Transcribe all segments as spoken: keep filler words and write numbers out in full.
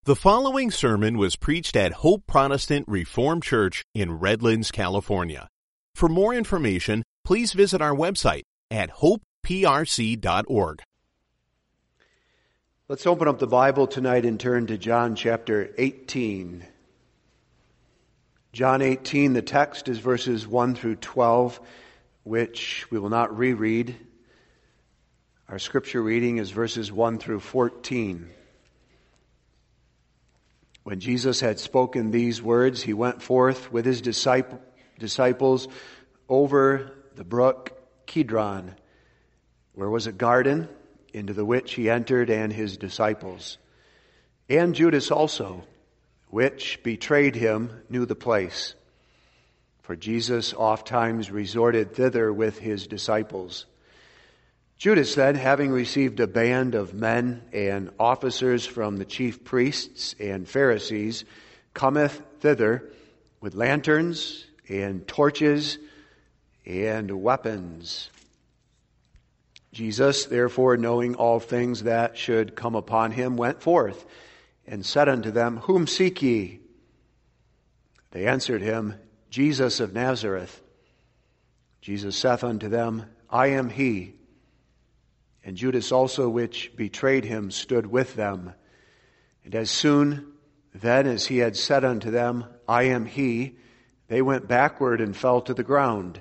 The following sermon was preached at Hope Protestant Reformed Church in Redlands, California. For more information, please visit our website at hope p r c dot org. Let's open up the Bible tonight and turn to John chapter eighteen. John eighteen, the text is verses one through twelve, which we will not reread. Our scripture reading is verses one through fourteen. When Jesus had spoken these words, he went forth with his disciples over the brook Kidron, where was a garden, into the which he entered and his disciples. And Judas also, which betrayed him, knew the place. For Jesus ofttimes resorted thither with his disciples. Judas then, having received a band of men and officers from the chief priests and Pharisees, cometh thither with lanterns and torches and weapons. Jesus, therefore, knowing all things that should come upon him, went forth and said unto them, Whom seek ye? They answered him, Jesus of Nazareth. Jesus saith unto them, I am he. And Judas also, which betrayed him, stood with them. And as soon then as he had said unto them, I am he, they went backward and fell to the ground.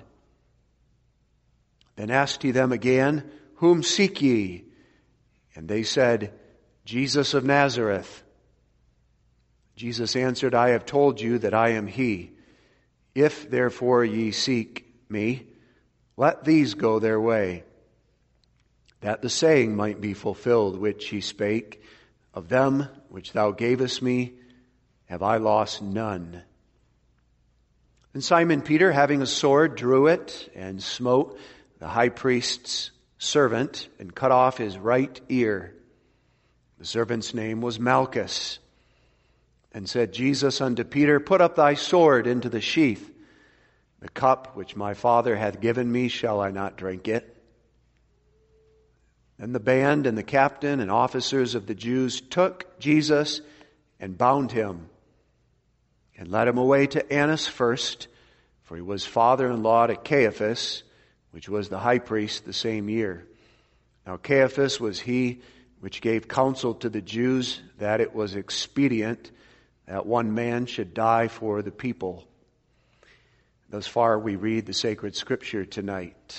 Then asked he them again, Whom seek ye? And they said, Jesus of Nazareth. Jesus answered, I have told you that I am he. If therefore ye seek me, let these go their way, that the saying might be fulfilled which he spake, Of them which thou gavest me, have I lost none. And Simon Peter, having a sword, drew it, and smote the high priest's servant, and cut off his right ear. The servant's name was Malchus. And said Jesus unto Peter, Put up thy sword into the sheath. The cup which my Father hath given me, shall I not drink it? Then the band and the captain and officers of the Jews took Jesus and bound him and led him away to Annas first, for he was father-in-law to Caiaphas, which was the high priest the same year. Now Caiaphas was he which gave counsel to the Jews that it was expedient that one man should die for the people. Thus far we read the sacred scripture tonight.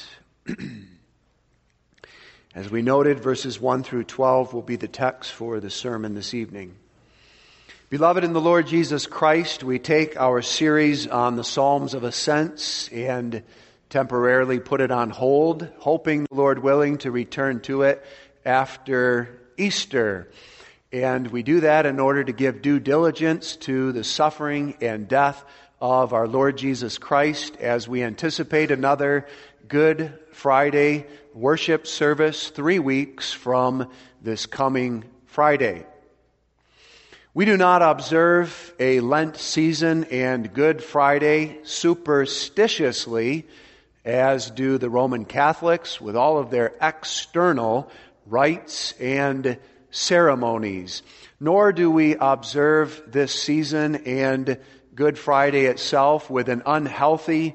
As we noted, verses one through twelve will be the text for the sermon this evening. Beloved in the Lord Jesus Christ, we take our series on the Psalms of Ascents and temporarily put it on hold, hoping, the Lord willing, to return to it after Easter. And we do that in order to give due diligence to the suffering and death of our Lord Jesus Christ as we anticipate another Good Friday worship service three weeks from this coming Friday. We do not observe a Lent season and Good Friday superstitiously, as do the Roman Catholics, with all of their external rites and ceremonies. Nor do we observe this season and Good Friday itself with an unhealthy,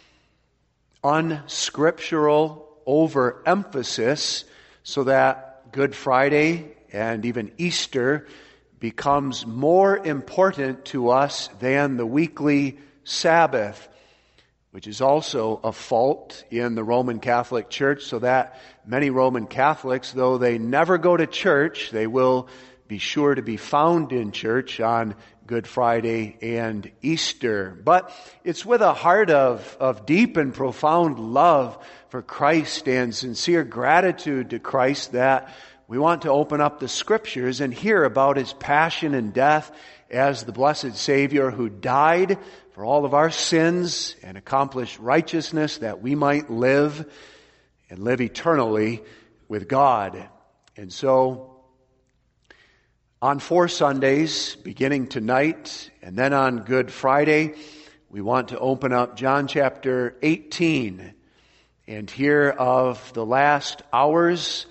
unscriptural overemphasis, so that Good Friday and even Easter becomes more important to us than the weekly Sabbath, which is also a fault in the Roman Catholic Church, so that many Roman Catholics, though they never go to church, they will be sure to be found in church on Good Friday and Easter. But it's with a heart of, of deep and profound love for Christ and sincere gratitude to Christ that we want to open up the Scriptures and hear about His passion and death as the blessed Savior who died for all of our sins and accomplished righteousness that we might live and live eternally with God. And so, on four Sundays, beginning tonight, and then on Good Friday, we want to open up John chapter eighteen and hear of the last hours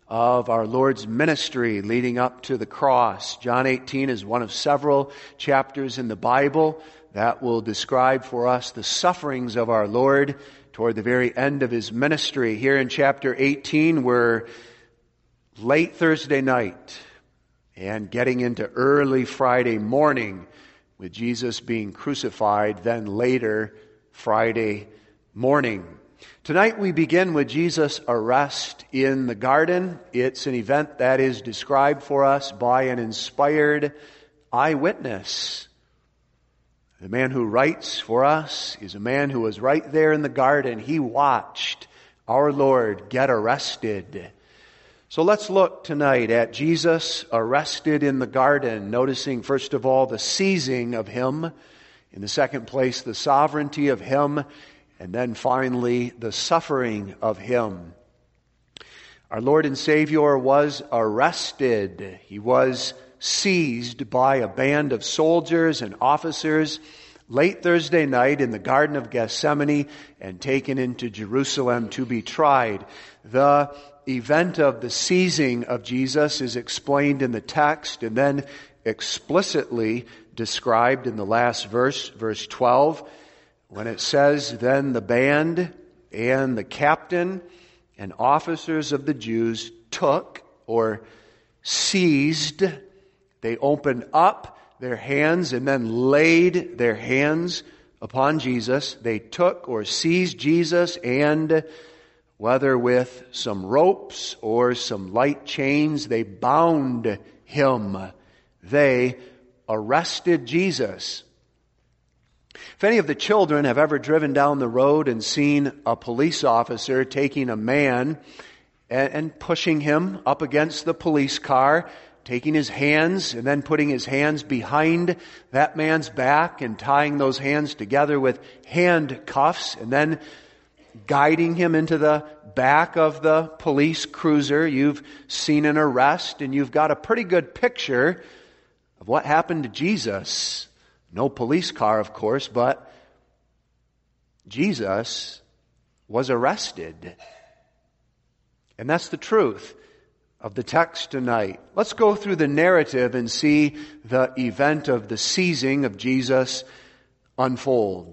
of our Lord's ministry leading up to the cross. John eighteen is one of several chapters in the Bible that will describe for us the sufferings of our Lord toward the very end of His ministry. Here in chapter eighteen, we're late Thursday night and getting into early Friday morning with Jesus being crucified, then later Friday morning. Tonight we begin with Jesus' arrest in the garden. It's an event that is described for us by an inspired eyewitness. The man who writes for us is a man who was right there in the garden. He watched our Lord get arrested. So let's look tonight at Jesus arrested in the garden, noticing first of all the seizing of Him, in the second place the sovereignty of Him, and then finally the suffering of Him. Our Lord and Savior was arrested. He was seized by a band of soldiers and officers late Thursday night in the Garden of Gethsemane and taken into Jerusalem to be tried. The event of the seizing of Jesus is explained in the text and then explicitly described in the last verse, verse twelve, when it says, "Then the band and the captain and officers of the Jews took," or seized, they opened up their hands and then laid their hands upon Jesus. They took or seized Jesus, and whether with some ropes or some light chains, they bound Him. They arrested Jesus. If any of the children have ever driven down the road and seen a police officer taking a man and, and pushing him up against the police car, taking his hands and then putting his hands behind that man's back and tying those hands together with handcuffs and then guiding him into the back of the police cruiser, you've seen an arrest and you've got a pretty good picture of what happened to Jesus. No police car, of course, but Jesus was arrested. And that's the truth of the text tonight. Let's go through the narrative and see the event of the seizing of Jesus unfold.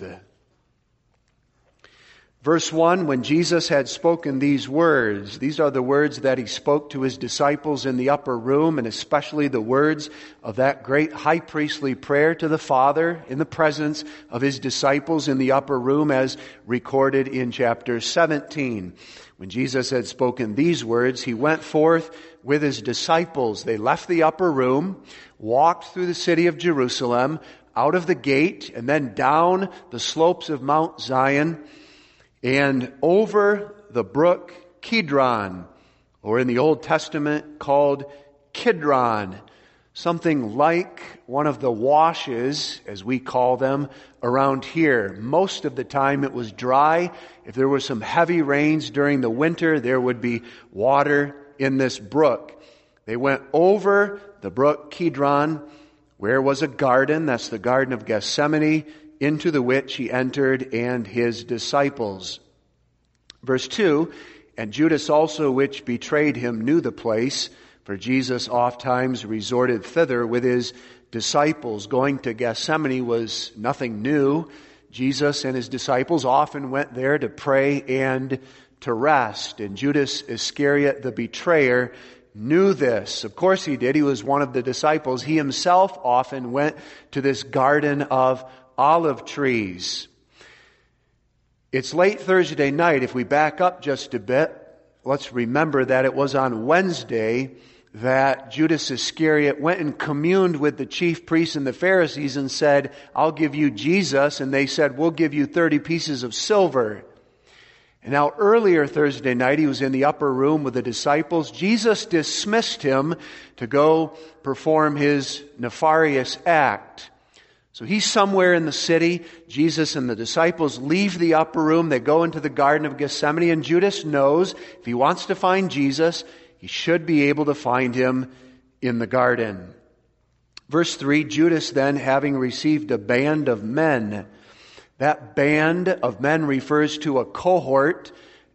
Verse one, when Jesus had spoken these words, these are the words that He spoke to His disciples in the upper room, and especially the words of that great high priestly prayer to the Father in the presence of His disciples in the upper room, as recorded in chapter seventeen. When Jesus had spoken these words, He went forth with His disciples. They left the upper room, walked through the city of Jerusalem, out of the gate, and then down the slopes of Mount Zion, and over the brook Kidron, or in the Old Testament called Kidron, something like one of the washes, as we call them, around here. Most of the time it was dry. If there were some heavy rains during the winter, there would be water in this brook. They went over the brook Kidron, where was a garden, that's the Garden of Gethsemane, into the which He entered and His disciples. Verse two, and Judas also which betrayed Him knew the place, for Jesus oft times resorted thither with His disciples. Going to Gethsemane was nothing new. Jesus and His disciples often went there to pray and to rest. And Judas Iscariot, the betrayer, knew this. Of course he did. He was one of the disciples. He himself often went to this garden of olive trees. It's late Thursday night. If we back up just a bit, let's remember that it was on Wednesday that Judas Iscariot went and communed with the chief priests and the Pharisees and said, "I'll give you Jesus." And they said, "We'll give you thirty pieces of silver." And now earlier Thursday night, he was in the upper room with the disciples. Jesus dismissed him to go perform his nefarious act. So he's somewhere in the city. Jesus and the disciples leave the upper room. They go into the Garden of Gethsemane, and Judas knows if he wants to find Jesus, he should be able to find Him in the garden. Verse three, Judas then, having received a band of men. That band of men refers to a cohort,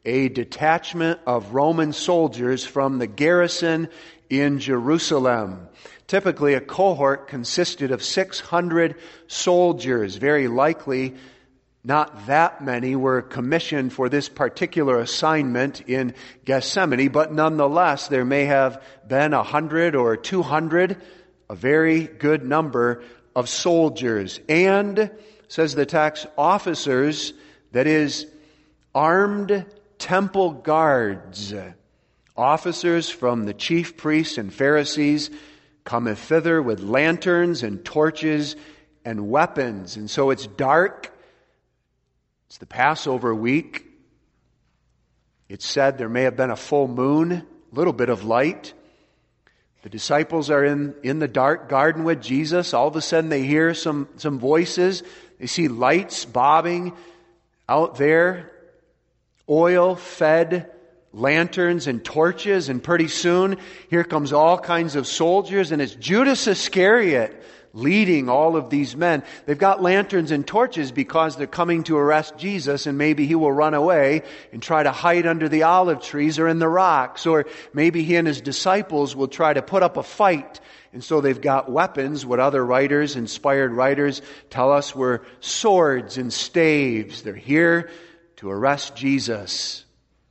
a detachment of Roman soldiers from the garrison in Jerusalem. Typically, a cohort consisted of six hundred soldiers. Very likely, not that many were commissioned for this particular assignment in Gethsemane, but nonetheless, there may have been a hundred or two hundred, a very good number of soldiers. And, says the text, officers, that is, armed temple guards, officers from the chief priests and Pharisees, cometh thither with lanterns and torches and weapons. And so it's dark. It's the Passover week. It's said there may have been a full moon, a little bit of light. The disciples are in, in the dark garden with Jesus. All of a sudden they hear some, some voices. They see lights bobbing out there. Oil-fed lanterns and torches, and pretty soon here comes all kinds of soldiers, and it's Judas Iscariot leading all of these men. They've got lanterns and torches because they're coming to arrest Jesus, and maybe he will run away and try to hide under the olive trees or in the rocks, or maybe he and his disciples will try to put up a fight. And so they've got weapons, what other writers, inspired writers, tell us were swords and staves. They're here to arrest Jesus.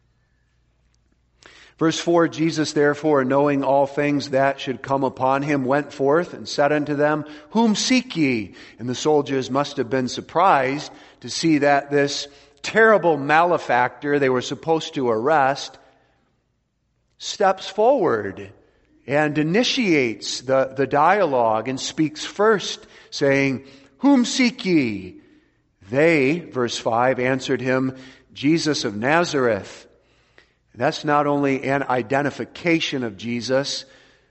Verse four, Jesus therefore, knowing all things that should come upon him, went forth and said unto them, Whom seek ye? And the soldiers must have been surprised to see that this terrible malefactor they were supposed to arrest steps forward and initiates the, the dialogue and speaks first, saying, Whom seek ye? They, verse five, answered him, Jesus of Nazareth. That's not only an identification of Jesus,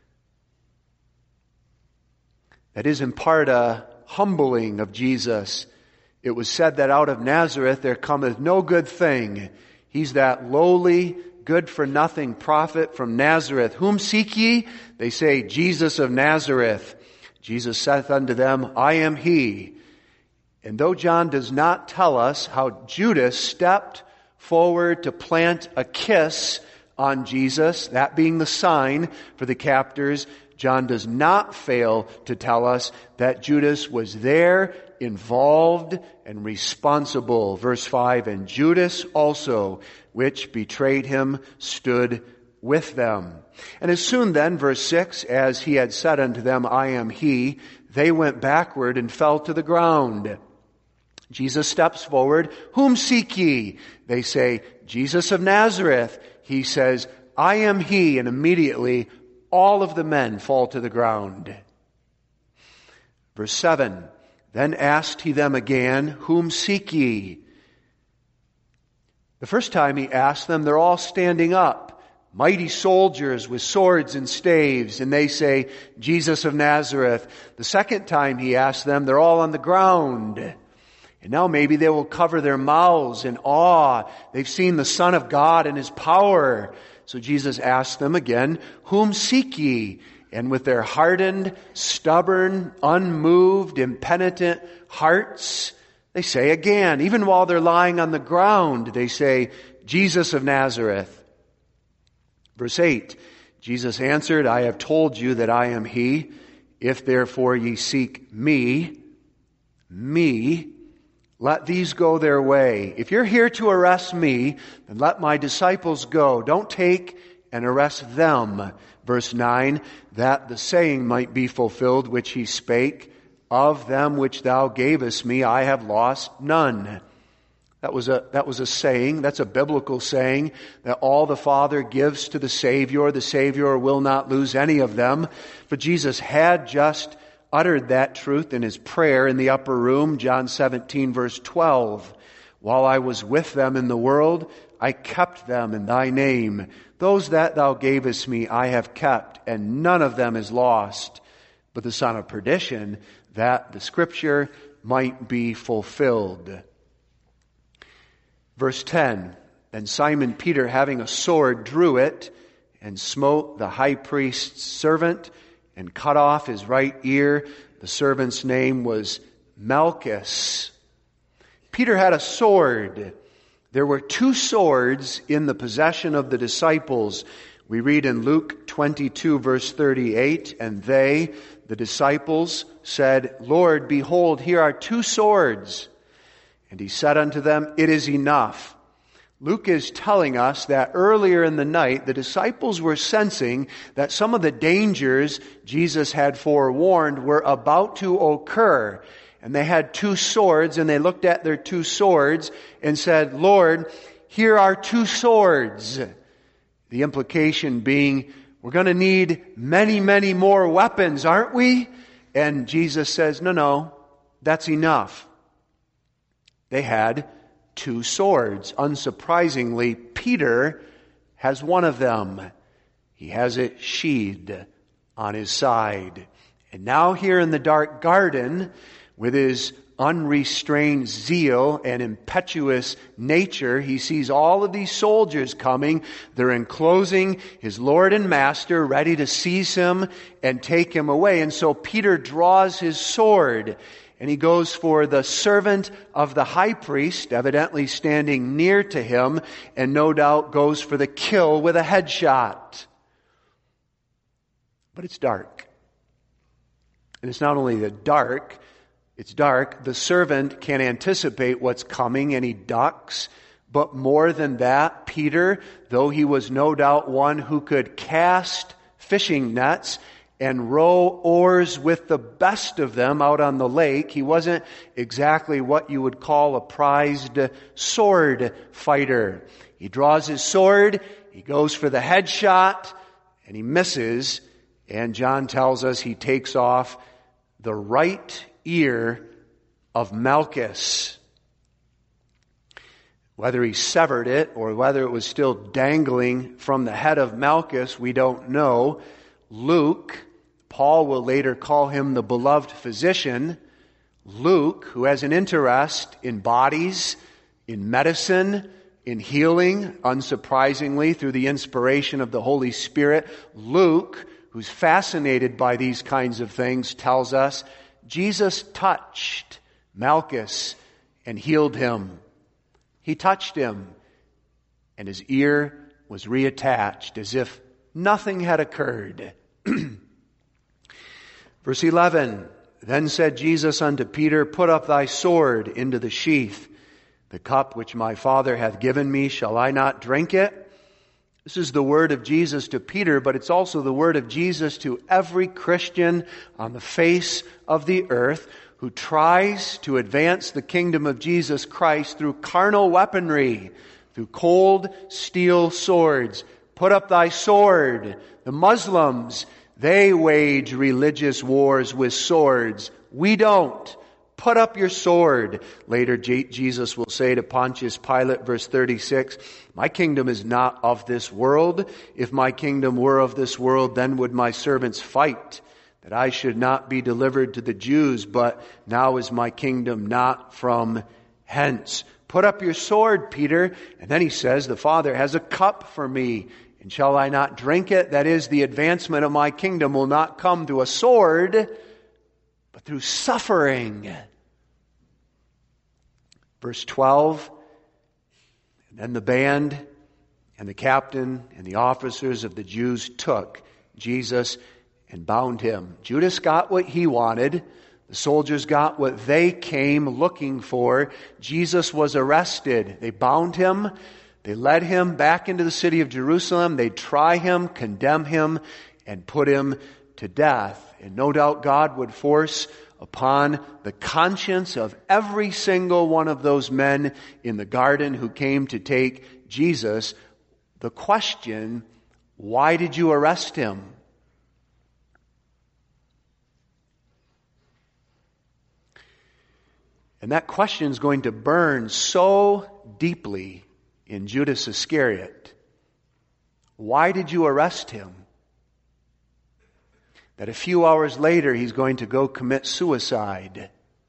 that is in part a humbling of Jesus. It was said that out of Nazareth there cometh no good thing. He's that lowly, good-for-nothing prophet from Nazareth. Whom seek ye? They say, Jesus of Nazareth. Jesus saith unto them, I am he. And though John does not tell us how Judas stepped forward to plant a kiss on Jesus, that being the sign for the captors, John does not fail to tell us that Judas was there, involved, and responsible. Verse five, and Judas also, which betrayed him, stood with them. And as soon then, verse six, as he had said unto them, I am he, they went backward and fell to the ground. Jesus steps forward. Whom seek ye? They say, Jesus of Nazareth. He says, I am he. And immediately all of the men fall to the ground. Verse seven, then asked he them again, Whom seek ye? The first time he asked them, they're all standing up. Mighty soldiers with swords and staves. And they say, Jesus of Nazareth. The second time he asked them, they're all on the ground. And now maybe they will cover their mouths in awe. They've seen the Son of God and His power. So Jesus asked them again, Whom seek ye? And with their hardened, stubborn, unmoved, impenitent hearts, they say again, even while they're lying on the ground, they say, Jesus of Nazareth. Verse eight, Jesus answered, I have told you that I am he. If therefore ye seek me, me, let these go their way. If you're here to arrest me, then let my disciples go. Don't take and arrest them. Verse nine, that the saying might be fulfilled which he spake, of them which thou gavest me, I have lost none. That was a, that was a saying, that's a biblical saying, that all the Father gives to the Savior, the Savior will not lose any of them. But Jesus had just uttered that truth in his prayer in the upper room, John seventeen verse twelve. While I was with them in the world, I kept them in thy name. Those that thou gavest me I have kept, and none of them is lost, but the son of perdition, that the scripture might be fulfilled. Verse ten, then Simon Peter, having a sword, drew it, and smote the high priest's servant, and cut off his right ear. The servant's name was Malchus. Peter had a sword. There were two swords in the possession of the disciples. We read in Luke twenty-two, verse thirty-eight, and they, the disciples, said, Lord, behold, here are two swords. And he said unto them, it is enough. Luke is telling us that earlier in the night, the disciples were sensing that some of the dangers Jesus had forewarned were about to occur. And they had two swords, and they looked at their two swords and said, Lord, here are two swords. The implication being, we're going to need many, many more weapons, aren't we? And Jesus says, no, no, that's enough. They had two swords. Unsurprisingly, Peter has one of them. He has it sheathed on his side. And now here in the dark garden, with his unrestrained zeal and impetuous nature, he sees all of these soldiers coming. They're enclosing his Lord and Master, ready to seize him and take him away. And so Peter draws his sword, and he goes for the servant of the high priest, evidently standing near to him, and no doubt goes for the kill with a headshot. But it's dark. And it's not only the dark, it's dark. The servant can anticipate what's coming, and he ducks. But more than that, Peter, though he was no doubt one who could cast fishing nets and row oars with the best of them out on the lake, he wasn't exactly what you would call a prized sword fighter. He draws his sword, he goes for the headshot, and he misses. And John tells us he takes off the right ear of Malchus. Whether he severed it or whether it was still dangling from the head of Malchus, we don't know. Luke, Paul will later call him the beloved physician. Luke, who has an interest in bodies, in medicine, in healing, unsurprisingly, through the inspiration of the Holy Spirit. Luke, who's fascinated by these kinds of things, tells us Jesus touched Malchus and healed him. He touched him, and his ear was reattached as if nothing had occurred. Verse eleven, then said Jesus unto Peter, put up thy sword into the sheath. The cup which my Father hath given me, shall I not drink it? This is the word of Jesus to Peter, but it's also the word of Jesus to every Christian on the face of the earth who tries to advance the kingdom of Jesus Christ through carnal weaponry, through cold steel swords. Put up thy sword. The Muslims, they wage religious wars with swords. We don't. Put up your sword. Later, Jesus will say to Pontius Pilate, verse thirty-six, my kingdom is not of this world. If my kingdom were of this world, then would my servants fight, that I should not be delivered to the Jews. But now is my kingdom not from hence. Put up your sword, Peter. And then he says, the Father has a cup for me, and shall I not drink it? That is, the advancement of my kingdom will not come through a sword, but through suffering. Verse twelve, and then the band and the captain and the officers of the Jews took Jesus and bound him. Judas got what he wanted. The soldiers got what they came looking for. Jesus was arrested. They bound him. They led him back into the city of Jerusalem. They try him, condemn him, and put him to death. And no doubt God would force upon the conscience of every single one of those men in the garden who came to take Jesus the question, why did you arrest him? And that question is going to burn so deeply in Judas Iscariot. Why did you arrest him? That a few hours later he's going to go commit suicide,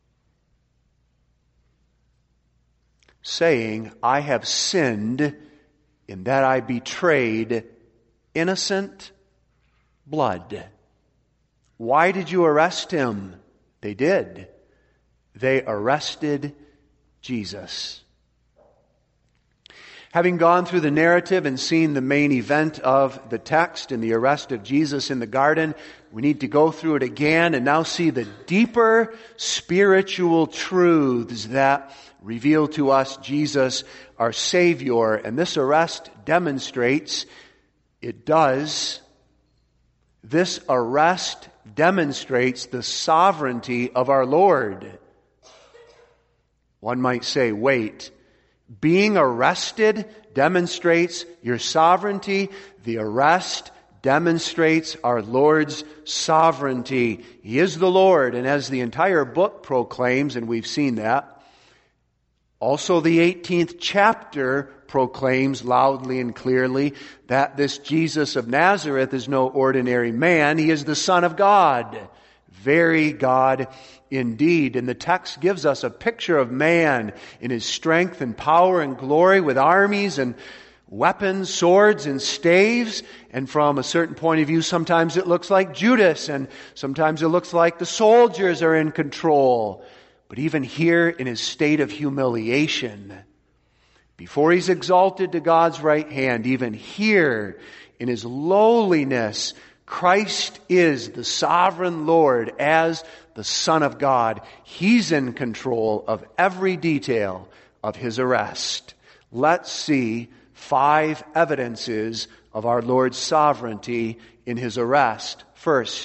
saying, I have sinned in that I betrayed innocent blood. Why did you arrest him? They did. They arrested Jesus. Having gone through the narrative and seen the main event of the text in the arrest of Jesus in the garden, we need to go through it again and now see the deeper spiritual truths that reveal to us Jesus, our Savior. And this arrest demonstrates, it does, this arrest demonstrates the sovereignty of our Lord. One might say, wait, being arrested demonstrates your sovereignty. The arrest demonstrates our Lord's sovereignty. He is the Lord, and as the entire book proclaims, and we've seen that, also the eighteenth chapter proclaims loudly and clearly that this Jesus of Nazareth is no ordinary man. He is the Son of God, very God indeed. And the text gives us a picture of man in his strength and power and glory, with armies and weapons, swords and staves. And from a certain point of view, sometimes it looks like Judas, and sometimes it looks like the soldiers are in control. But even here in his state of humiliation, before he's exalted to God's right hand, even here in his lowliness, Christ is the sovereign Lord as the Son of God. He's in control of every detail of his arrest. Let's see five evidences of our Lord's sovereignty in his arrest. First,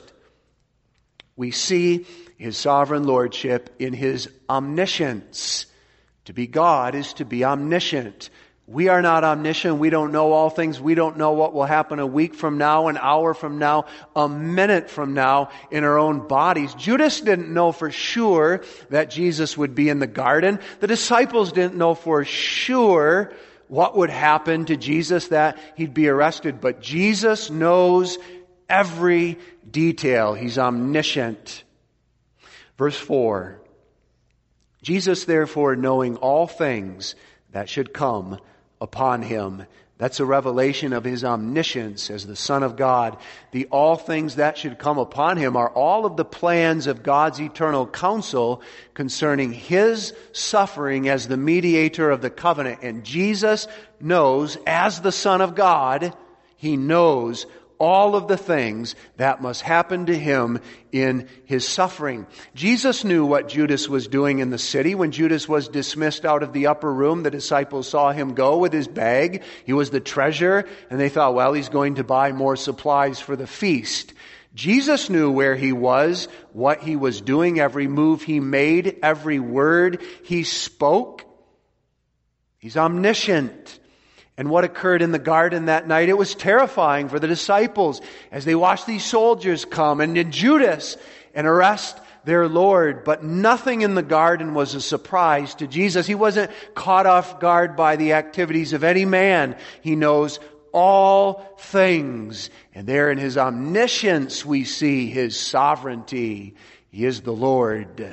we see his sovereign lordship in his omniscience. To be God is to be omniscient. We are not omniscient. We don't know all things. We don't know what will happen a week from now, an hour from now, a minute from now in our own bodies. Judas didn't know for sure that Jesus would be in the garden. The disciples didn't know for sure what would happen to Jesus, that he'd be arrested. But Jesus knows every detail. He's omniscient. Verse four. Jesus, therefore, knowing all things that should come upon him. That's a revelation of his omniscience as the Son of God. The all things that should come upon him are all of the plans of God's eternal counsel concerning his suffering as the mediator of the covenant. And Jesus knows, as the Son of God, he knows all of the things that must happen to him in his suffering. Jesus knew what Judas was doing in the city. When Judas was dismissed out of the upper room, the disciples saw him go with his bag. He was the treasurer, and they thought, well, he's going to buy more supplies for the feast. Jesus knew where he was, what he was doing, every move he made, every word he spoke. He's omniscient. And what occurred in the garden that night, it was terrifying for the disciples as they watched these soldiers come and in Judas and arrest their Lord. But nothing in the garden was a surprise to Jesus. He wasn't caught off guard by the activities of any man. He knows all things. And there in his omniscience we see his sovereignty. He is the Lord.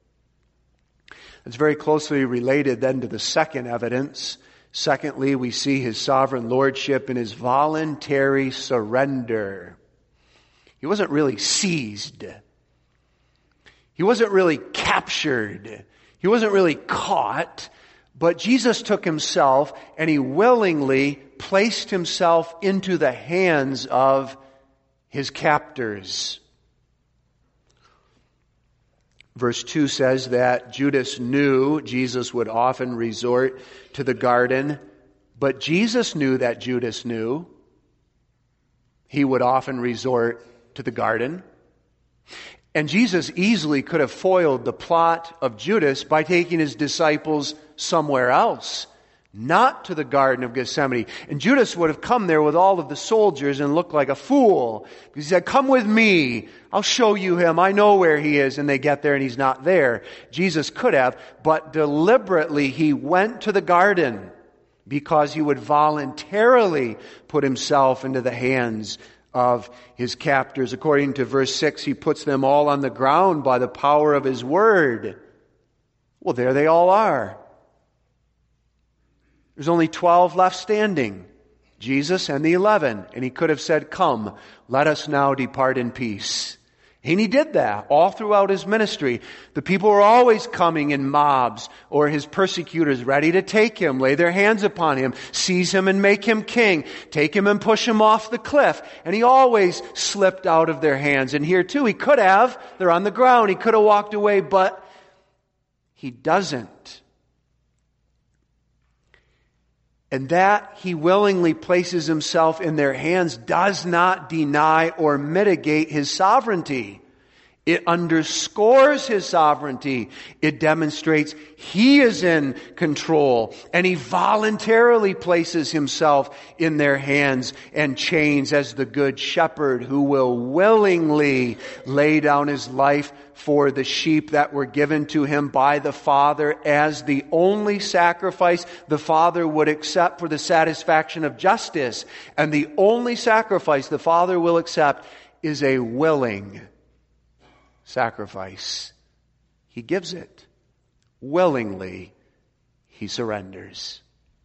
It's very closely related then to the second evidence. Secondly, we see his sovereign lordship in his voluntary surrender. He wasn't really seized. He wasn't really captured. He wasn't really caught. But Jesus took himself and he willingly placed himself into the hands of his captors. Verse two says that Judas knew Jesus would often resort to the garden, but Jesus knew that Judas knew he would often resort to the garden. And Jesus easily could have foiled the plot of Judas by taking his disciples somewhere else, not to the Garden of Gethsemane. And Judas would have come there with all of the soldiers and looked like a fool. Because he said, come with me. I'll show you him. I know where he is. And they get there and he's not there. Jesus could have, but deliberately he went to the garden because he would voluntarily put himself into the hands of his captors. According to verse six, he puts them all on the ground by the power of his word. Well, there they all are. There's only twelve left standing, Jesus and the eleven. And he could have said, come, let us now depart in peace. And he did that all throughout his ministry. The people were always coming in mobs, or his persecutors ready to take him, lay their hands upon him, seize him and make him king, take him and push him off the cliff. And he always slipped out of their hands. And here too, he could have. They're on the ground. He could have walked away, but he doesn't. And that he willingly places himself in their hands does not deny or mitigate his sovereignty. It underscores his sovereignty. It demonstrates he is in control, and he voluntarily places himself in their hands and chains as the good shepherd who will willingly lay down his life for the sheep that were given to him by the Father as the only sacrifice the Father would accept for the satisfaction of justice. And the only sacrifice the Father will accept is a willing sacrifice. He gives it. Willingly, he surrenders.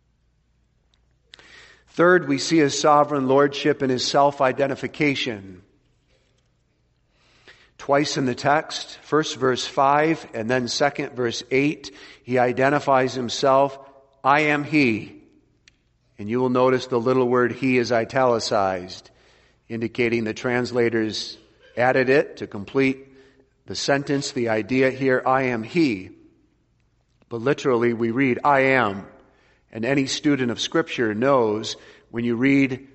Third, we see his sovereign lordship in his self-identification. Twice in the text, first verse five and then second verse eight, he identifies himself, I am he. And you will notice the little word he is italicized, indicating the translators added it to complete the sentence, the idea here, I am he. But literally we read, I am. And any student of Scripture knows when you read,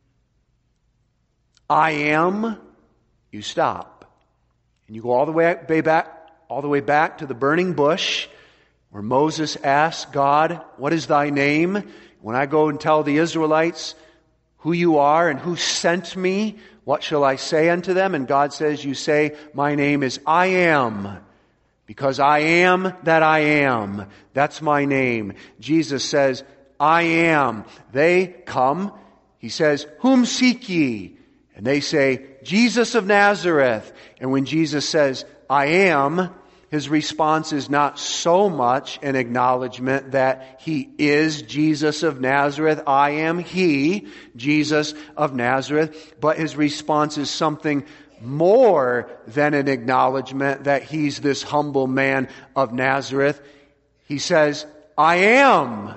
I am, you stop. And you go all the way back, all the way back to the burning bush where Moses asks God, what is thy name? When I go and tell the Israelites who you are and who sent me, what shall I say unto them? And God says, you say, my name is I am, because I am that I am. That's my name. Jesus says, I am. They come. He says, whom seek ye? And they say, Jesus of Nazareth. And when Jesus says, I am, his response is not so much an acknowledgement that he is Jesus of Nazareth. I am he, Jesus of Nazareth. But his response is something more than an acknowledgement that he's this humble man of Nazareth. He says, I am.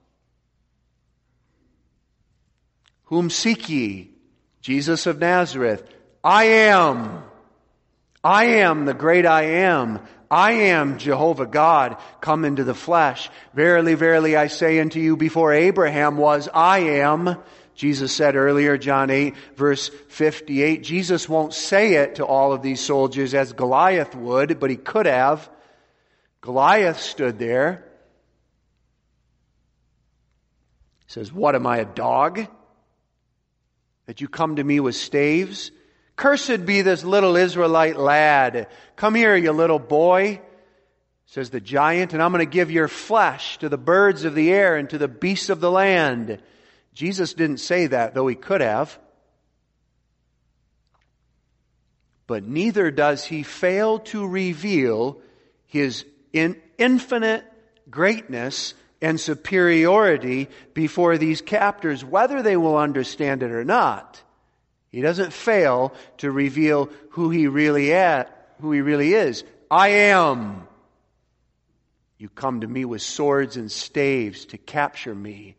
Whom seek ye? Jesus of Nazareth. I am. I am the great I am. I am Jehovah God come into the flesh. Verily, verily, I say unto you, before Abraham was, I am. Jesus said earlier, John eight, verse fifty-eight. Jesus won't say it to all of these soldiers as Goliath would, but he could have. Goliath stood there. He says, what am I, a dog? That you come to me with staves? Cursed be this little Israelite lad. Come here, you little boy, says the giant, and I'm going to give your flesh to the birds of the air and to the beasts of the land. Jesus didn't say that, though he could have. But neither does he fail to reveal his in infinite greatness and superiority before these captors, whether they will understand it or not. He doesn't fail to reveal who he really at, who he really is. I am. You come to me with swords and staves to capture me.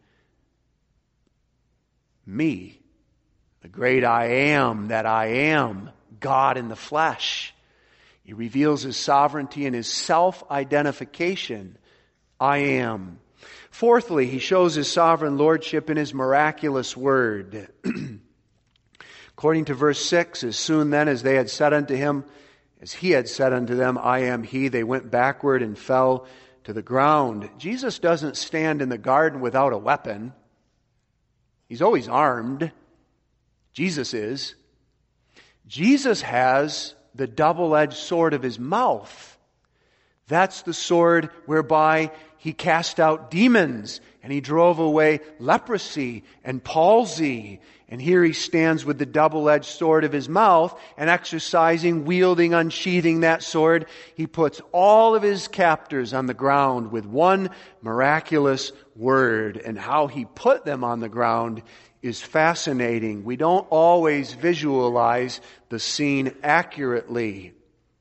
Me, the great I am that I am, God in the flesh. He reveals his sovereignty and his self-identification. I am. Fourthly, he shows his sovereign lordship in his miraculous word. According to verse six, as soon then as they had said unto him, as he had said unto them, I am he, they went backward and fell to the ground. Jesus doesn't stand in the garden without a weapon. He's always armed. Jesus is. Jesus has the double-edged sword of his mouth. That's the sword whereby he cast out demons and he drove away leprosy and palsy. And here he stands with the double-edged sword of his mouth and exercising, wielding, unsheathing that sword. He puts all of his captors on the ground with one miraculous word. And how he put them on the ground is fascinating. We don't always visualize the scene accurately.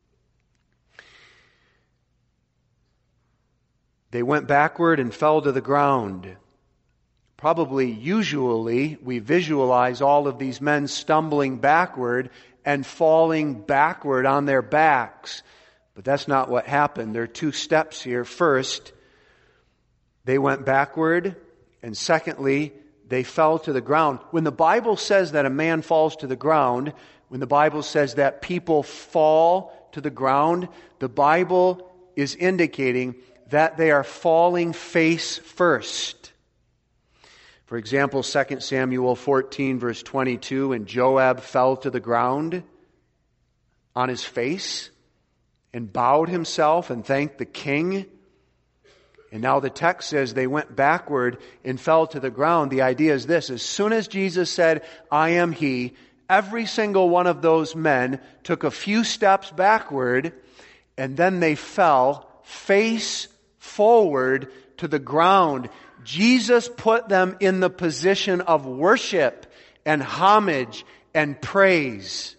They went backward and fell to the ground. Probably, usually, we visualize all of these men stumbling backward and falling backward on their backs. But that's not what happened. There are two steps here. First, they went backward, and secondly, they fell to the ground. When the Bible says that a man falls to the ground, when the Bible says that people fall to the ground, the Bible is indicating that they are falling face first. For example, Second Samuel fourteen, verse twenty-two, and Joab fell to the ground on his face and bowed himself and thanked the king. And now the text says they went backward and fell to the ground. The idea is this: as soon as Jesus said, "I am He," every single one of those men took a few steps backward, and then they fell face forward to the ground. Jesus put them in the position of worship and homage and praise.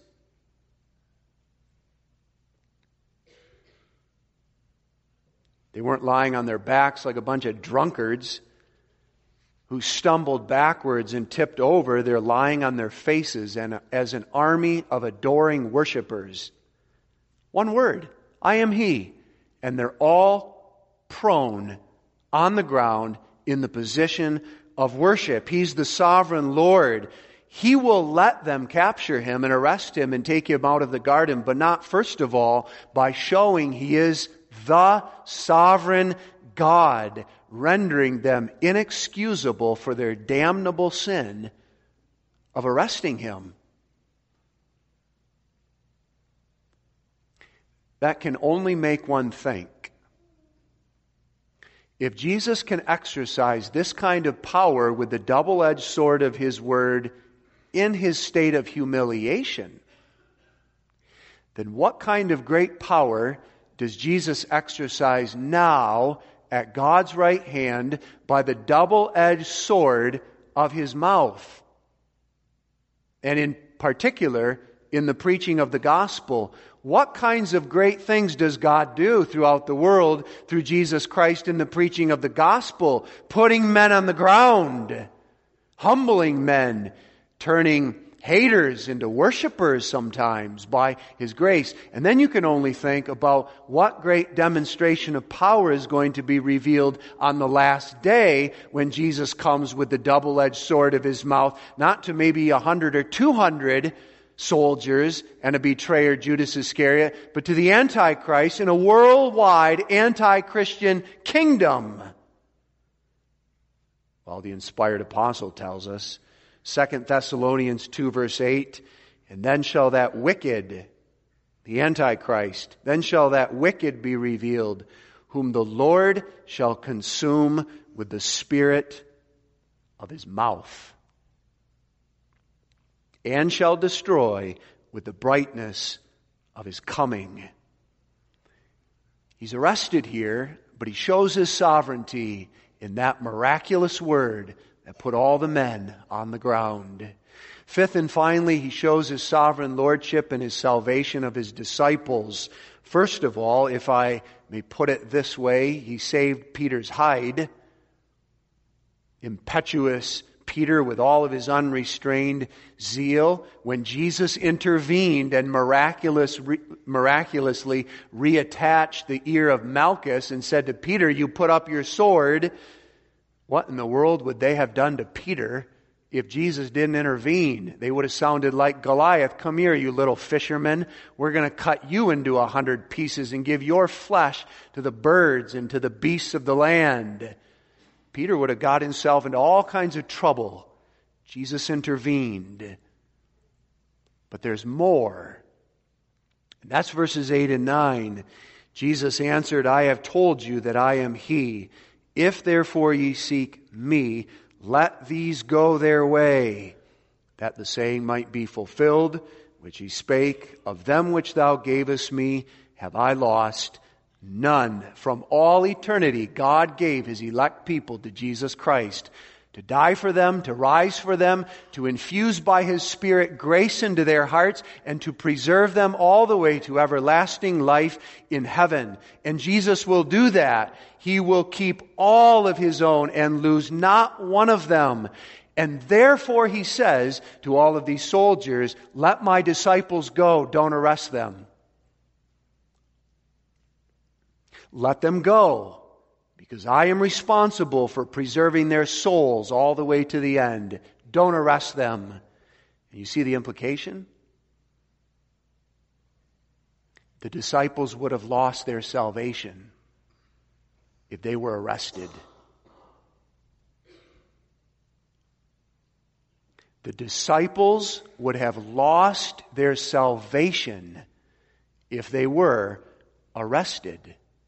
They weren't lying on their backs like a bunch of drunkards who stumbled backwards and tipped over. They're lying on their faces and as an army of adoring worshipers. One word: I am He. And they're all prone on the ground in the position of worship. He's the sovereign Lord. He will let them capture Him and arrest Him and take Him out of the garden, but not first of all by showing He is the sovereign God, rendering them inexcusable for their damnable sin of arresting Him. That can only make one think. If Jesus can exercise this kind of power with the double-edged sword of His word in His state of humiliation, then what kind of great power does Jesus exercise now at God's right hand by the double-edged sword of His mouth? And in particular, in the preaching of the gospel. What kinds of great things does God do throughout the world through Jesus Christ in the preaching of the gospel? Putting men on the ground, humbling men, turning haters into worshipers sometimes by His grace. And then you can only think about what great demonstration of power is going to be revealed on the last day when Jesus comes with the double-edged sword of His mouth, not to maybe a hundred or two hundred soldiers and a betrayer, Judas Iscariot, but to the Antichrist in a worldwide anti-Christian kingdom. Well, the inspired apostle tells us, Second Thessalonians two verse eight, and then shall that wicked, the Antichrist, then shall that wicked be revealed, whom the Lord shall consume with the spirit of His mouth, and shall destroy with the brightness of His coming. He's arrested here, but He shows His sovereignty in that miraculous word that put all the men on the ground. Fifth and finally, He shows His sovereign lordship and His salvation of His disciples. First of all, if I may put it this way, He saved Peter's hide. Impetuous Peter, with all of his unrestrained zeal, when Jesus intervened and miraculous, re, miraculously reattached the ear of Malchus and said to Peter, "You put up your sword," what in the world would they have done to Peter if Jesus didn't intervene? They would have sounded like Goliath. "Come here, you little fisherman. We're going to cut you into a hundred pieces and give your flesh to the birds and to the beasts of the land." Peter would have got himself into all kinds of trouble. Jesus intervened. But there's more. And that's verses eight and nine. Jesus answered, "I have told you that I am He. If therefore ye seek me, let these go their way, that the saying might be fulfilled, which He spake, of them which thou gavest me have I lost none." From all eternity, God gave His elect people to Jesus Christ to die for them, to rise for them, to infuse by His Spirit grace into their hearts, and to preserve them all the way to everlasting life in heaven. And Jesus will do that. He will keep all of His own and lose not one of them. And therefore He says to all of these soldiers, let my disciples go, don't arrest them. Let them go. Because I am responsible for preserving their souls all the way to the end. Don't arrest them. And you see the implication? The disciples would have lost their salvation if they were arrested. The disciples would have lost their salvation if they were arrested.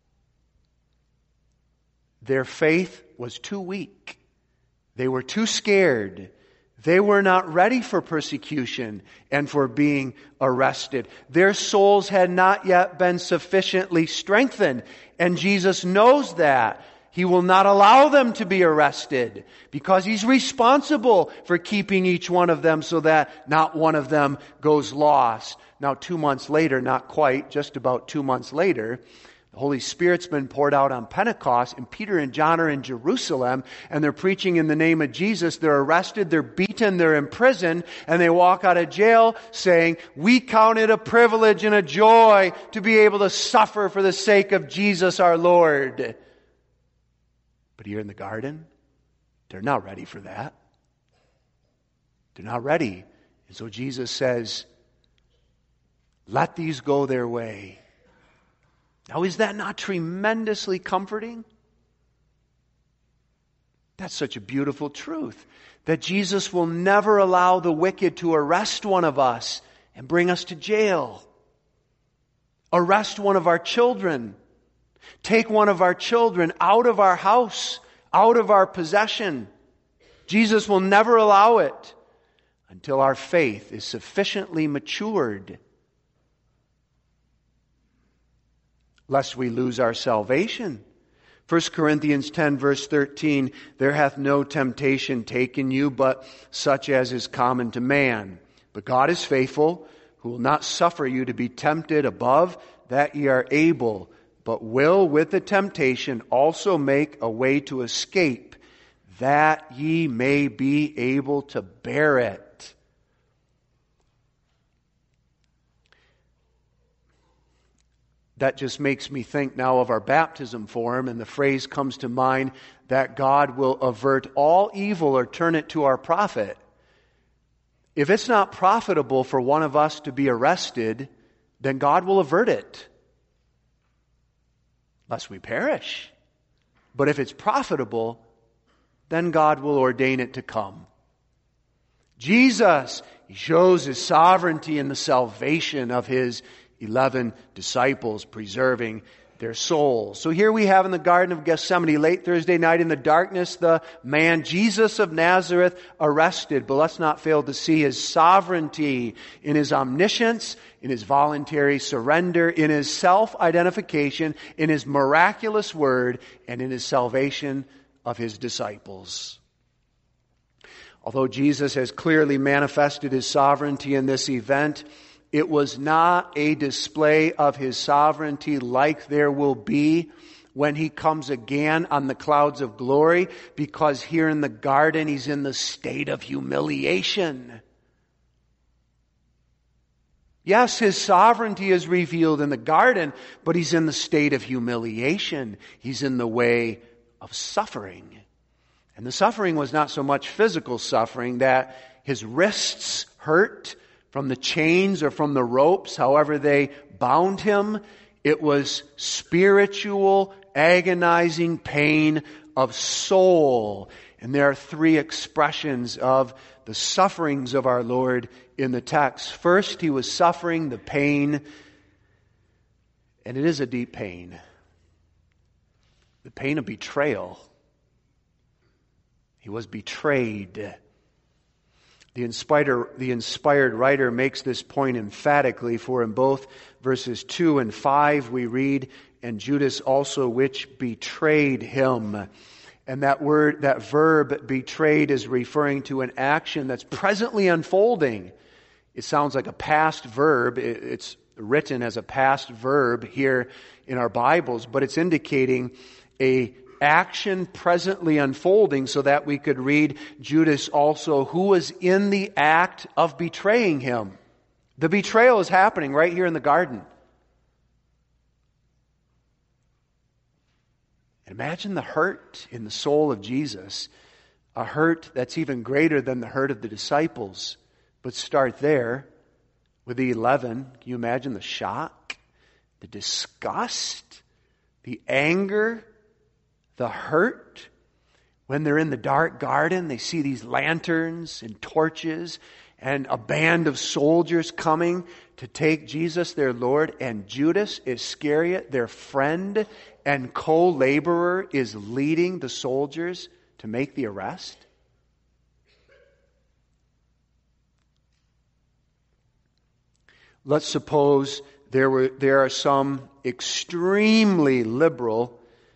Their faith was too weak. They were too scared. They were not ready for persecution and for being arrested. Their souls had not yet been sufficiently strengthened. And Jesus knows that. He will not allow them to be arrested because He's responsible for keeping each one of them so that not one of them goes lost. Now, two months later, not quite, just about two months later, the Holy Spirit's been poured out on Pentecost, and Peter and John are in Jerusalem, and they're preaching in the name of Jesus. They're arrested, they're beaten, they're imprisoned, and they walk out of jail saying, we count it a privilege and a joy to be able to suffer for the sake of Jesus our Lord. But here in the garden, they're not ready for that. They're not ready. And so Jesus says, let these go their way. Now, is that not tremendously comforting? That's such a beautiful truth, that Jesus will never allow the wicked to arrest one of us and bring us to jail. Arrest one of our children. Take one of our children out of our house, out of our possession. Jesus will never allow it until our faith is sufficiently matured, lest we lose our salvation. First Corinthians ten verse thirteen, there hath no temptation taken you, but such as is common to man. But God is faithful, who will not suffer you to be tempted above that ye are able, but will with the temptation also make a way to escape, that ye may be able to bear it. That just makes me think now of our baptism form, and the phrase comes to mind that God will avert all evil or turn it to our profit. If it's not profitable for one of us to be arrested, then God will avert it, lest we perish. But if it's profitable, then God will ordain it to come. Jesus, He shows His sovereignty in the salvation of His eleven disciples, preserving their souls. So here we have in the Garden of Gethsemane, late Thursday night in the darkness, the man Jesus of Nazareth arrested. But let's not fail to see His sovereignty in His omniscience, in His voluntary surrender, in His self-identification, in His miraculous word, and in His salvation of His disciples. Although Jesus has clearly manifested His sovereignty in this event, it was not a display of His sovereignty like there will be when He comes again on the clouds of glory, because here in the garden He's in the state of humiliation. Yes, His sovereignty is revealed in the garden, but He's in the state of humiliation. He's in the way of suffering. And the suffering was not so much physical suffering, that His wrists hurt from the chains or from the ropes, however they bound Him. It was spiritual, agonizing pain of soul. And there are three expressions of the sufferings of our Lord in the text. First, He was suffering the pain, and it is a deep pain. The pain of betrayal. He was betrayed. The inspired, the inspired writer makes this point emphatically, for in both verses two and five we read, and Judas also which betrayed Him. And that word, that verb betrayed, is referring to an action that's presently unfolding. It sounds like a past verb. It's written as a past verb here in our Bibles, but it's indicating a action presently unfolding, so that we could read Judas also, who was in the act of betraying him. The betrayal is happening right here in the garden. Imagine the hurt in the soul of Jesus, a hurt that's even greater than the hurt of the disciples. But start there with the eleven. Can you imagine the shock, the disgust, the anger, the hurt? When they're in the dark garden, they see these lanterns and torches and a band of soldiers coming to take Jesus, their Lord, and Judas Iscariot, their friend and co-laborer, is leading the soldiers to make the arrest. Let's suppose there were there are some extremely liberal,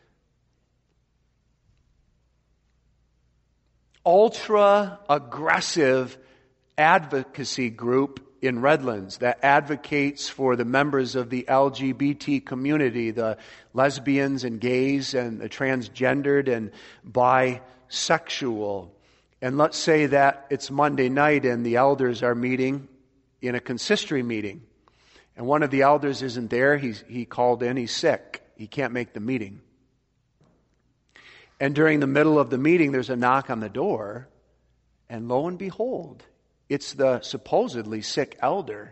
ultra-aggressive advocacy group in Redlands that advocates for the members of the L G B T community, the lesbians and gays and the transgendered and bisexual. And let's say that it's Monday night and the elders are meeting in a consistory meeting. And one of the elders isn't there. He's, he called in. He's sick. He can't make the meeting. And during the middle of the meeting, there's a knock on the door. And lo and behold, it's the supposedly sick elder.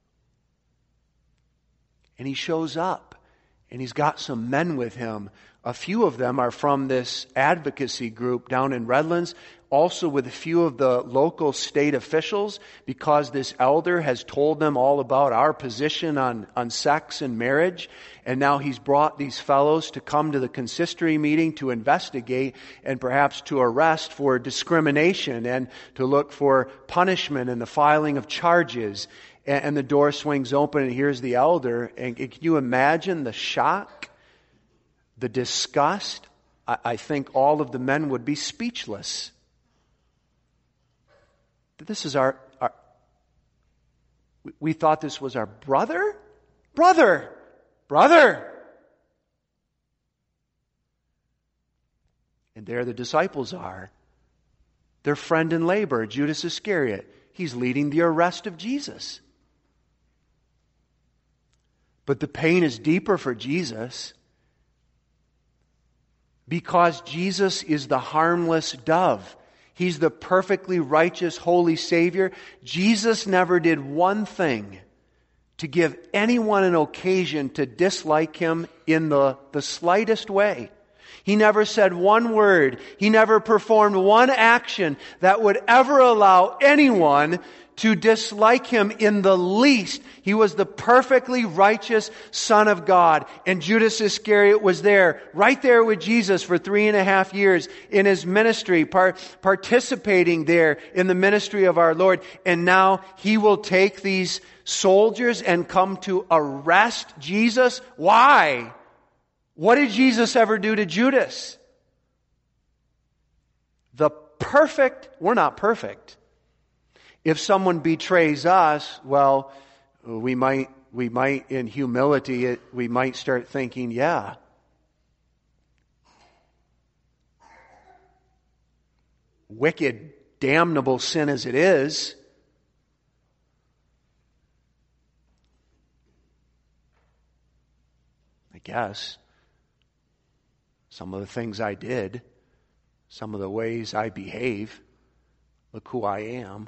And he shows up. And he's got some men with him. A few of them are from this advocacy group down in Redlands. Also with a few of the local state officials, because this elder has told them all about our position on, on sex and marriage. And now he's brought these fellows to come to the consistory meeting to investigate and perhaps to arrest for discrimination and to look for punishment and the filing of charges. And, and the door swings open and here's the elder. And can you imagine the shock, the disgust? I, I think all of the men would be speechless. This is our, our we, we thought this was our brother? Brother! Brother! And there the disciples are. Their friend in labor, Judas Iscariot. He's leading the arrest of Jesus. But the pain is deeper for Jesus, because Jesus is the harmless dove. He's the perfectly righteous, holy Savior. Jesus never did one thing to give anyone an occasion to dislike Him in the, the slightest way. He never said one word. He never performed one action that would ever allow anyone to dislike Him in the least. He was the perfectly righteous Son of God. And Judas Iscariot was there, right there with Jesus for three and a half years in His ministry, par- participating there in the ministry of our Lord. And now He will take these soldiers and come to arrest Jesus. Why? What did Jesus ever do to Judas? The perfect, we're not perfect. If someone betrays us, well, we might, we might in humility, it, we might start thinking, yeah, wicked, damnable sin as it is, I guess, some of the things I did, some of the ways I behave, look who I am.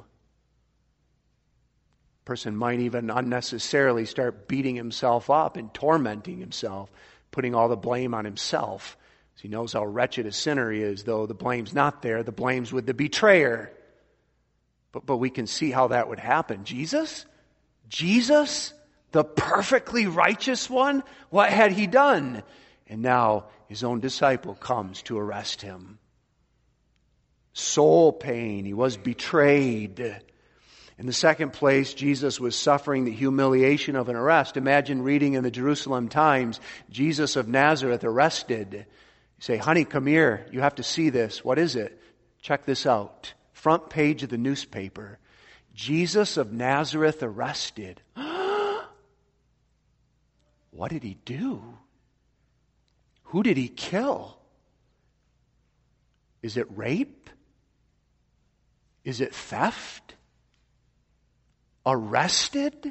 Person might even unnecessarily start beating himself up and tormenting himself, putting all the blame on himself. So he knows how wretched a sinner he is, though the blame's not there. The blame's with the betrayer. But, but we can see how that would happen. Jesus? Jesus? The perfectly righteous one? What had he done? And now his own disciple comes to arrest him. Soul pain. He was betrayed. In the second place, Jesus was suffering the humiliation of an arrest. Imagine reading in the Jerusalem Times, Jesus of Nazareth arrested. You say, honey, come here. You have to see this. What is it? Check this out. Front page of the newspaper. Jesus of Nazareth arrested. What did he do? Who did he kill? Is it rape? Is it theft? Arrested?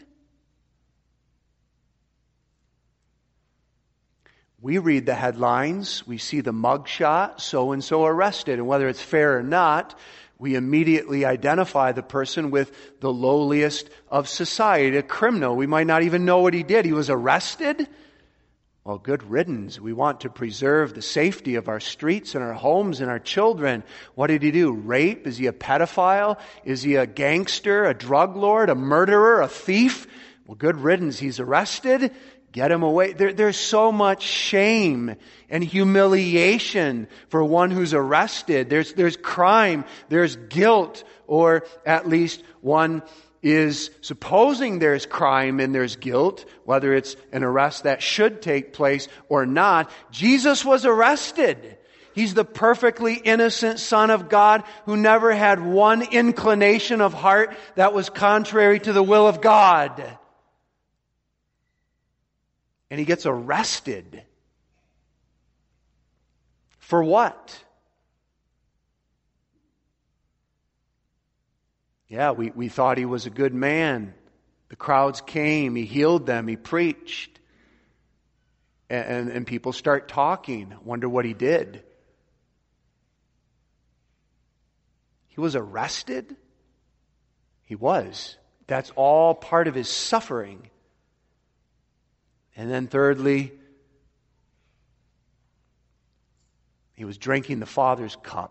We read the headlines, we see the mugshot, so-and-so arrested, and whether it's fair or not, we immediately identify the person with the lowliest of society, a criminal. We might not even know what he did. He was arrested? Well, good riddance. We want to preserve the safety of our streets and our homes and our children. What did he do? Rape? Is he a pedophile? Is he a gangster, a drug lord, a murderer, a thief? Well, good riddance. He's arrested. Get him away. There, there's so much shame and humiliation for one who's arrested. There's, there's crime. There's guilt, or at least one is supposing there's crime and there's guilt, whether it's an arrest that should take place or not. Jesus was arrested. He's the perfectly innocent Son of God who never had one inclination of heart that was contrary to the will of God. And he gets arrested. For what? Yeah, we, we thought he was a good man. The crowds came, he healed them, he preached. And, and, and people start talking, wonder what he did. He was arrested? He was. That's all part of his suffering. And then thirdly, he was drinking the Father's cup.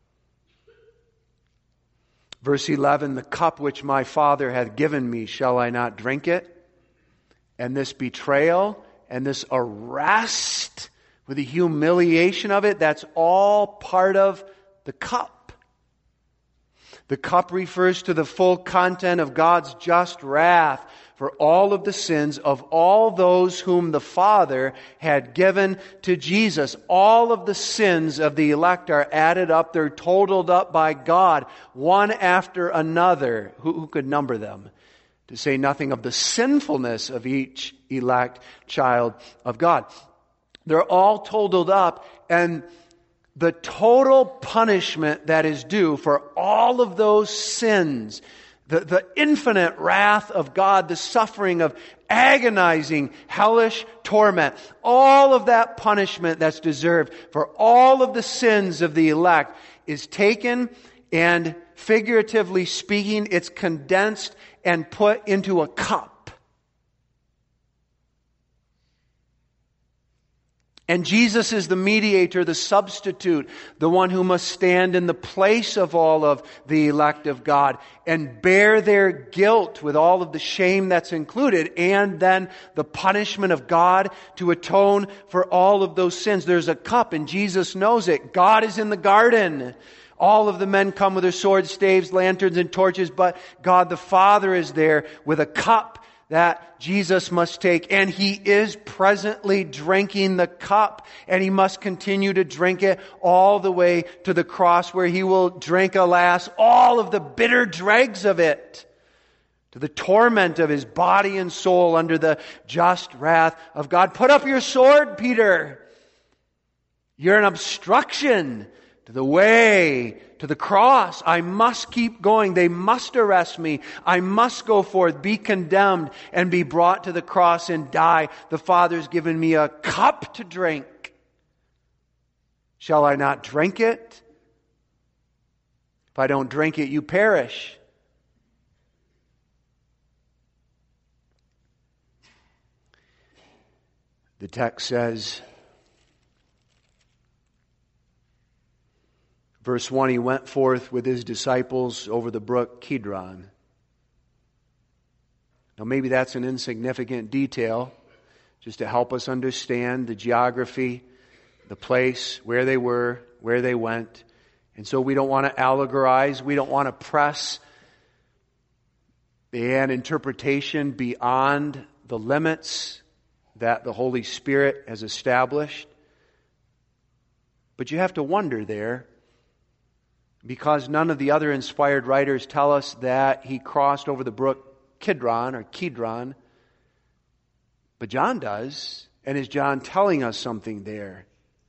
Verse eleven, the cup which my Father hath given me, shall I not drink it? And this betrayal and this arrest with the humiliation of it, that's all part of the cup. The cup refers to the full content of God's just wrath for all of the sins of all those whom the Father had given to Jesus. All of the sins of the elect are added up. They're totaled up by God, one after another. Who, who could number them? To say nothing of the sinfulness of each elect child of God. They're all totaled up, and the total punishment that is due for all of those sins, The, the infinite wrath of God, the suffering of agonizing, hellish torment, all of that punishment that's deserved for all of the sins of the elect is taken, and figuratively speaking, it's condensed and put into a cup. And Jesus is the mediator, the substitute, the one who must stand in the place of all of the elect of God and bear their guilt with all of the shame that's included, and then the punishment of God to atone for all of those sins. There's a cup, and Jesus knows it. God is in the garden. All of the men come with their swords, staves, lanterns, and torches, but God the Father is there with a cup that Jesus must take, and He is presently drinking the cup, and He must continue to drink it all the way to the cross, where He will drink, alas, all of the bitter dregs of it, to the torment of His body and soul under the just wrath of God. Put up your sword, Peter. You're an obstruction to the way to the cross. I must keep going. They must arrest me. I must go forth, be condemned, and be brought to the cross and die. The Father's given me a cup to drink. Shall I not drink it? If I don't drink it, you perish. The text says, verse one, He went forth with His disciples over the brook Kidron. Now maybe that's an insignificant detail, just to help us understand the geography, the place, where they were, where they went. And so we don't want to allegorize, we don't want to press an interpretation beyond the limits that the Holy Spirit has established. But you have to wonder there, because none of the other inspired writers tell us that he crossed over the brook Kidron or Kidron. But John does. And is John telling us something there?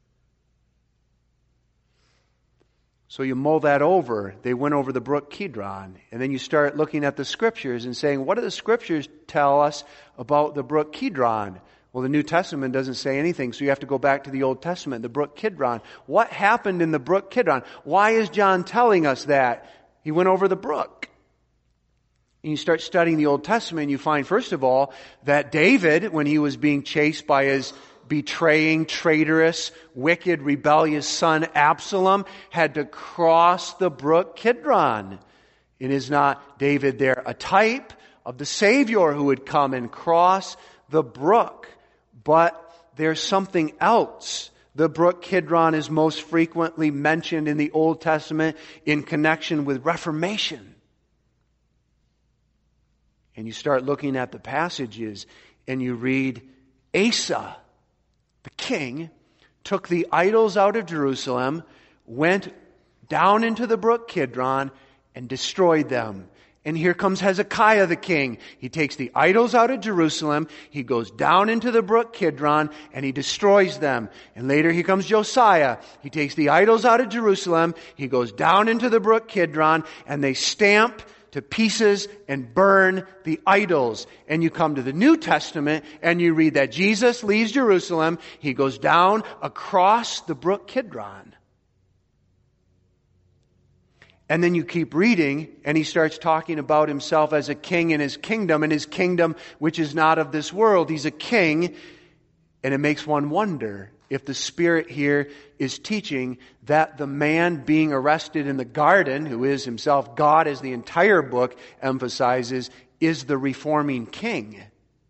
So you mull that over. They went over the brook Kidron. And then you start looking at the Scriptures and saying, what do the Scriptures tell us about the brook Kidron? Well, the New Testament doesn't say anything, so you have to go back to the Old Testament, the brook Kidron. What happened in the brook Kidron? Why is John telling us that? He went over the brook. And you start studying the Old Testament, and you find, first of all, that David, when he was being chased by his betraying, traitorous, wicked, rebellious son Absalom, had to cross the brook Kidron. And is not David there a type of the Savior who would come and cross the brook? But there's something else. The brook Kidron is most frequently mentioned in the Old Testament in connection with Reformation. And you start looking at the passages and you read, Asa, the king, took the idols out of Jerusalem, went down into the brook Kidron, and destroyed them. And here comes Hezekiah the king. He takes the idols out of Jerusalem, he goes down into the brook Kidron, and he destroys them. And later here comes Josiah. He takes the idols out of Jerusalem, he goes down into the brook Kidron, and they stamp to pieces and burn the idols. And you come to the New Testament and you read that Jesus leaves Jerusalem. He goes down across the brook Kidron. And then you keep reading and he starts talking about himself as a king in his kingdom, and his kingdom which is not of this world. He's a king, and it makes one wonder if the Spirit here is teaching that the man being arrested in the garden, who is himself God, as the entire book emphasizes, is the reforming king.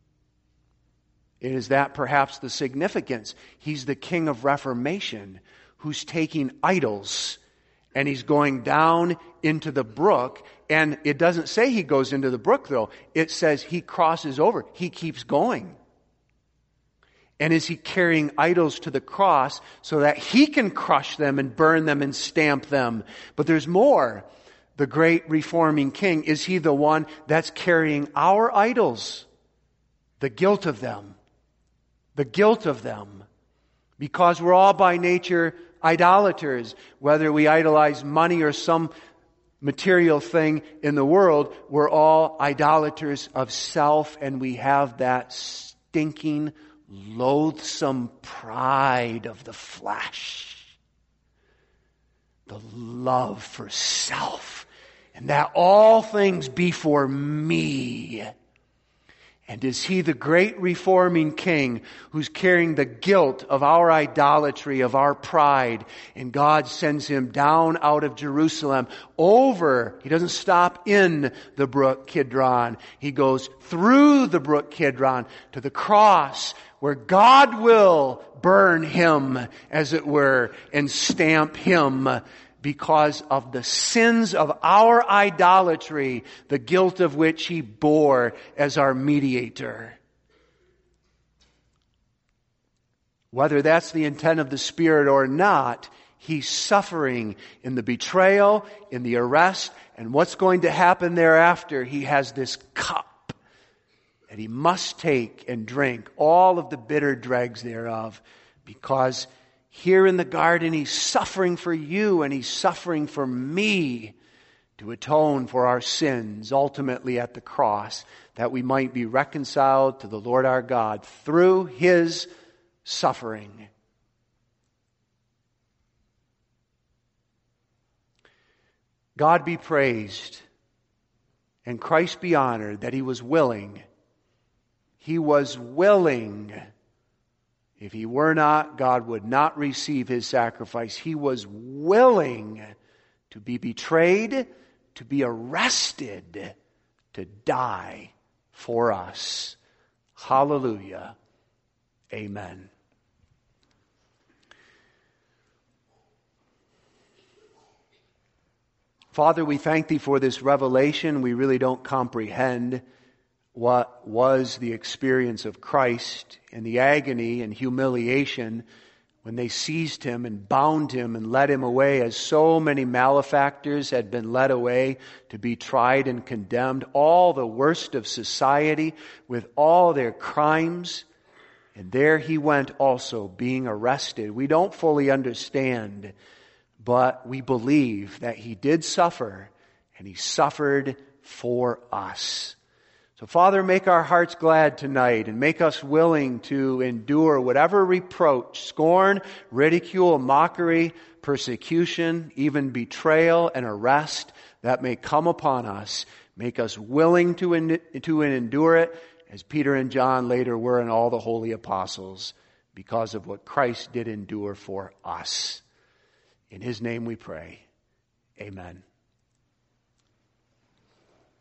Is that perhaps the significance? He's the king of Reformation, who's taking idols and he's going down into the brook. And it doesn't say he goes into the brook, though. It says he crosses over. He keeps going. And is he carrying idols to the cross so that he can crush them and burn them and stamp them? But there's more. The great reforming king, is he the one that's carrying our idols? The guilt of them. The guilt of them. Because we're all by nature idolaters. Whether we idolize money or some material thing in the world, we're all idolaters of self, and we have that stinking, loathsome pride of the flesh. The love for self. And that all things be for me. And is he the great reforming king who's carrying the guilt of our idolatry, of our pride? And God sends him down out of Jerusalem over. He doesn't stop in the brook Kidron. He goes through the brook Kidron to the cross, where God will burn him, as it were, and stamp him because of the sins of our idolatry, the guilt of which he bore as our mediator. Whether that's the intent of the Spirit or not, he's suffering in the betrayal, in the arrest, and what's going to happen thereafter. He has this cup that he must take and drink, all of the bitter dregs thereof, because here in the garden, he's suffering for you and he's suffering for me to atone for our sins, ultimately at the cross, that we might be reconciled to the Lord our God through his suffering. God be praised and Christ be honored that he was willing. He was willing. If he were not, God would not receive his sacrifice. He was willing to be betrayed, to be arrested, to die for us. Hallelujah. Amen. Father, we thank thee for this revelation. We really don't comprehend what was the experience of Christ and the agony and humiliation when they seized him and bound him and led him away, as so many malefactors had been led away to be tried and condemned, all the worst of society with all their crimes. And there he went also, being arrested. We don't fully understand, but we believe that he did suffer, and he suffered for us. So, Father, make our hearts glad tonight and make us willing to endure whatever reproach, scorn, ridicule, mockery, persecution, even betrayal and arrest that may come upon us. Make us willing to, en- to endure it, as Peter and John later were, and all the holy apostles, because of what Christ did endure for us. In his name we pray. Amen.